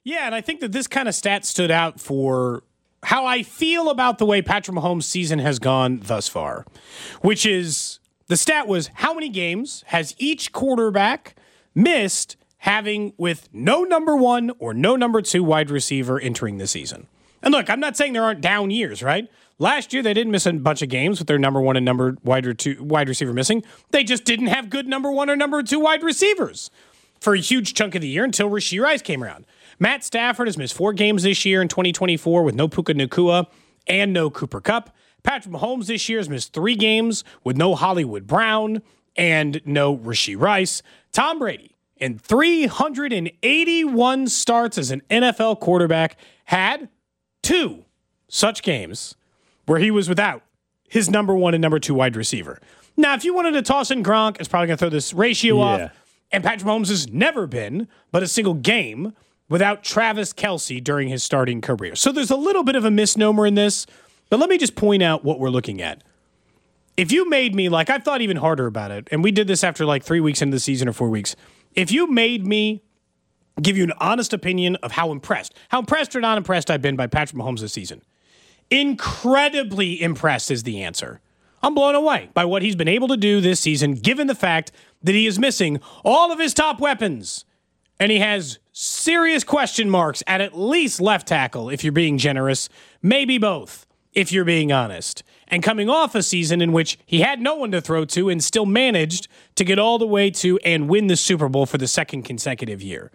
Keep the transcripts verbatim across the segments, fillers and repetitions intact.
Yeah, and I think that this kind of stat stood out for how I feel about the way Patrick Mahomes' season has gone thus far, which is the stat was how many games has each quarterback missed having with no number one or no number two wide receiver entering the season. And look, I'm not saying there aren't down years, right? Last year, they didn't miss a bunch of games with their number one and number wide, or two, wide receiver missing. They just didn't have good number one or number two wide receivers for a huge chunk of the year until Rashee Rice came around. Matt Stafford has missed four games this year in twenty twenty-four with no Puka Nacua and no Cooper Kupp. Patrick Mahomes this year has missed three games with no Hollywood Brown and no Rashee Rice. Tom Brady, in three hundred eighty-one starts as an N F L quarterback, had two such games where he was without his number one and number two wide receiver. Now, if you wanted to toss in Gronk, it's probably going to throw this ratio yeah. off. And Patrick Mahomes has never been but a single game without Travis Kelce during his starting career. So there's a little bit of a misnomer in this, but let me just point out what we're looking at. If you made me, like I've thought even harder about it, and we did this after like three weeks into the season or four weeks. If you made me give you an honest opinion of how impressed, how impressed or not impressed I've been by Patrick Mahomes this season, incredibly impressed is the answer. I'm blown away by what he's been able to do this season, given the fact that he is missing all of his top weapons. And he has serious question marks at at least left tackle, if you're being generous, maybe both, if you're being honest. And coming off a season in which he had no one to throw to and still managed to get all the way to and win the Super Bowl for the second consecutive year.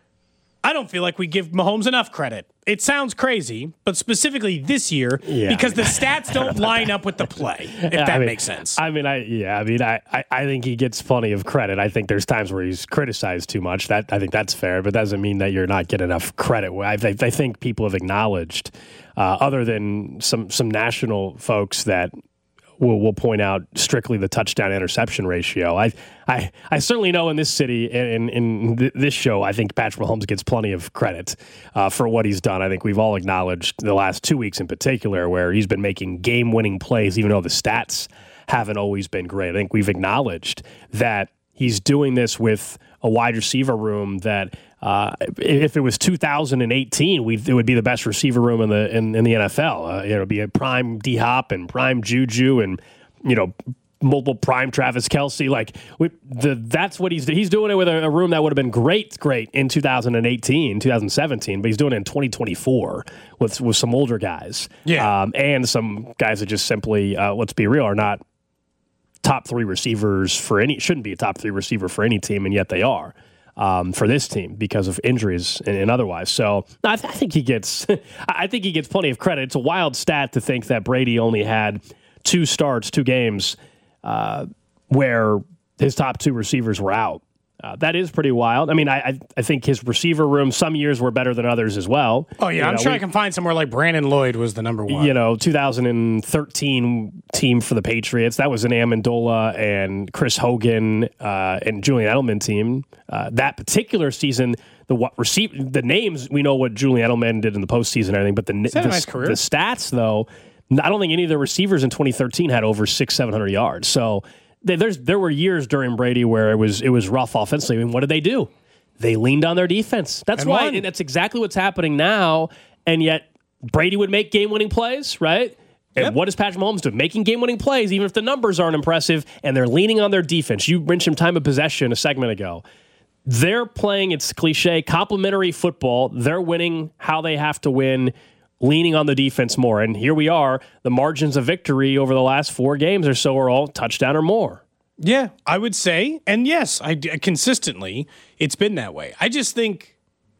I don't feel like we give Mahomes enough credit. It sounds crazy, but specifically this year, yeah, because I mean, the stats don't line up with the play, if that I mean, makes sense. I mean, I yeah, I mean, I, I, I think he gets plenty of credit. I think there's times where he's criticized too much. That I think that's fair, but that doesn't mean that you're not getting enough credit. I, I, I think people have acknowledged, uh, other than some some national folks that We'll, we'll point out strictly the touchdown interception ratio. I I, I certainly know in this city, in, in th- this show, I think Patrick Mahomes gets plenty of credit uh, for what he's done. I think we've all acknowledged the last two weeks in particular where he's been making game-winning plays, even though the stats haven't always been great. I think we've acknowledged that he's doing this with a wide receiver room that uh, if it was two thousand eighteen, we it would be the best receiver room in the in, in the N F L. Uh, it would be a prime D-Hop and prime Juju and, you know, multiple prime Travis Kelce. Like we, the that's what he's he's doing it with a, a room that would have been great, great in two thousand eighteen, two thousand seventeen, but he's doing it in twenty twenty-four with with some older guys, yeah, um, and some guys that just simply, uh, let's be real, are not top three receivers for any, shouldn't be a top three receiver for any team, and yet they are um, for this team because of injuries and, and otherwise. So I, th- I think he gets, I think he gets plenty of credit. It's a wild stat to think that Brady only had two starts, two games uh, where his top two receivers were out. Uh, that is pretty wild. I mean, I, I I think his receiver room, some years were better than others as well. Oh, yeah. You I'm know, sure we, I can find somewhere like Brandon Lloyd was the number one. You know, two thousand thirteen team for the Patriots. That was an Amendola and Chris Hogan uh, and Julian Edelman team. Uh, that particular season, the what receive the names, we know what Julian Edelman did in the postseason and everything, but the, the, nice career? the stats, though, I don't think any of the receivers in twenty thirteen had over six, seven hundred yards. So There's there were years during Brady where it was it was rough offensively. And what did they do? They leaned on their defense. That's and why, won. and that's exactly what's happening now. And yet Brady would make game-winning plays, right? And yep. what does Patrick Mahomes do? Making game-winning plays, even if the numbers aren't impressive, and they're leaning on their defense. You mentioned time of possession a segment ago. They're playing, it's cliche, complementary football. They're winning how they have to win, leaning on the defense more. And here we are. The margins of victory over the last four games or so are all touchdown or more. Yeah, I would say. And yes, I consistently, it's been that way. I just think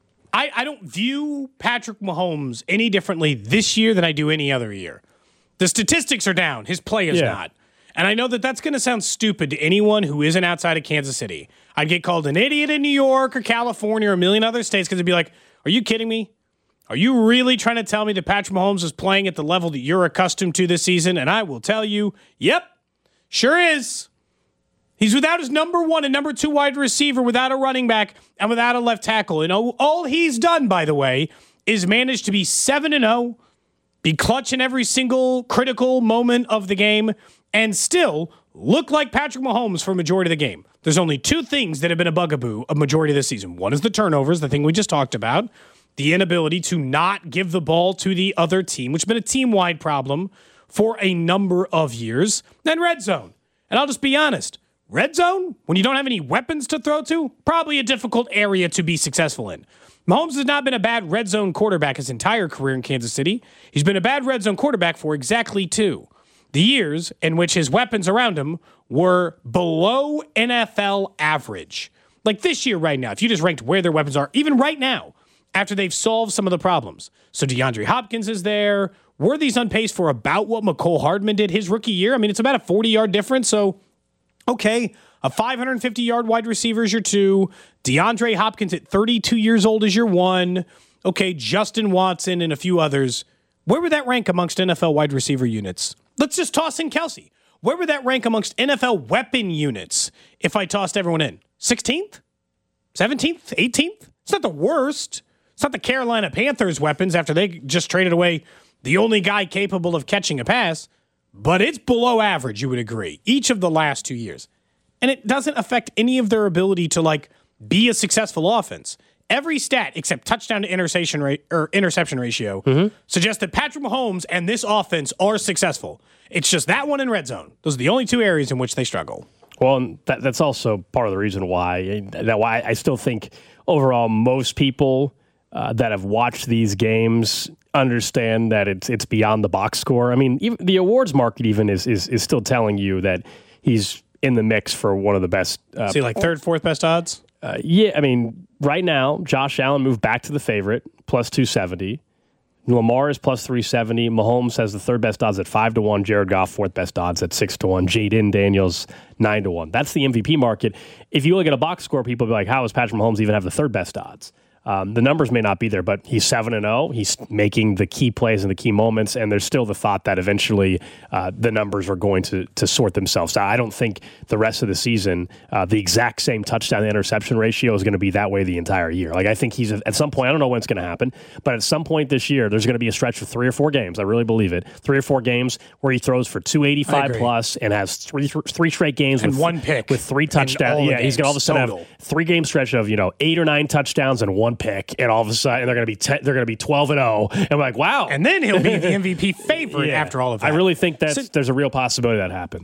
I, I don't view Patrick Mahomes any differently this year than I do any other year. The statistics are down. His play is yeah. not. And I know that that's going to sound stupid to anyone who isn't outside of Kansas City. I'd get called an idiot in New York or California or a million other states because it'd be like, are you kidding me? Are you really trying to tell me that Patrick Mahomes is playing at the level that you're accustomed to this season? And I will tell you, yep, sure is. He's without his number one and number two wide receiver, without a running back, and without a left tackle. And all he's done, by the way, is manage to be seven and oh, be clutch in every single critical moment of the game, and still look like Patrick Mahomes for a majority of the game. There's only two things that have been a bugaboo a majority of this season. One is the turnovers, the thing we just talked about. the inability to not give the ball to the other team, which has been a team-wide problem for a number of years, then red zone. And I'll just be honest, red zone, when you don't have any weapons to throw to, probably a difficult area to be successful in. Mahomes has not been a bad red zone quarterback his entire career in Kansas City. He's been a bad red zone quarterback for exactly two. The years in which his weapons around him were below N F L average. Like this year right now, if you just ranked where their weapons are, even right now, after they've solved some of the problems. So DeAndre Hopkins is there. Worthy's on pace for about what McCole Hardman did his rookie year. I mean, it's about a forty-yard difference, so okay, a five hundred fifty-yard wide receiver is your two. DeAndre Hopkins at thirty-two years old is your one. Okay, Justin Watson and a few others. Where would that rank amongst N F L wide receiver units? Let's just toss in Kelsey. Where would that rank amongst N F L weapon units if I tossed everyone in? sixteenth? seventeenth? eighteenth? It's not the worst. It's not the Carolina Panthers weapons after they just traded away the only guy capable of catching a pass, but it's below average, you would agree, each of the last two years. And it doesn't affect any of their ability to, like, be a successful offense. Every stat except touchdown to interception rate or interception ratio mm-hmm. suggests that Patrick Mahomes and this offense are successful. It's just that one in red zone. Those are the only two areas in which they struggle. Well, and that, that's also part of the reason why that why I still think overall most people uh, that have watched these games understand that it's it's beyond the box score. I mean, even the awards market even is is is still telling you that he's in the mix for one of the best. Uh, See, like third, fourth best odds? Uh, yeah, I mean, right now, Josh Allen moved back to the favorite, plus two seventy. Lamar is plus three seventy. Mahomes has the third best odds at five to one. Jared Goff, fourth best odds at six to one. Jaden Daniels, nine to one. That's the M V P market. If you look at a box score, people will be like, how does Patrick Mahomes even have the third best odds? Um, the numbers may not be there, but he's seven and oh. He's making the key plays in the key moments, and there's still the thought that eventually uh, the numbers are going to to sort themselves out. I don't think the rest of the season, uh, the exact same touchdown to interception ratio is going to be that way the entire year. Like I think he's at some point, I don't know when it's going to happen, but at some point this year, there's going to be a stretch of three or four games. I really believe it. Three or four games where he throws for two eighty-five plus and has three three straight games and with one pick with three touchdowns. Yeah, he's going to all of a sudden total. have three game stretch of you know eight or nine touchdowns and one pick, and all of a sudden they're going to be te- they're going to be twelve and oh. And I'm like, wow. And then he'll be the M V P favorite yeah. after all of that. I really think that so, there's a real possibility that happens.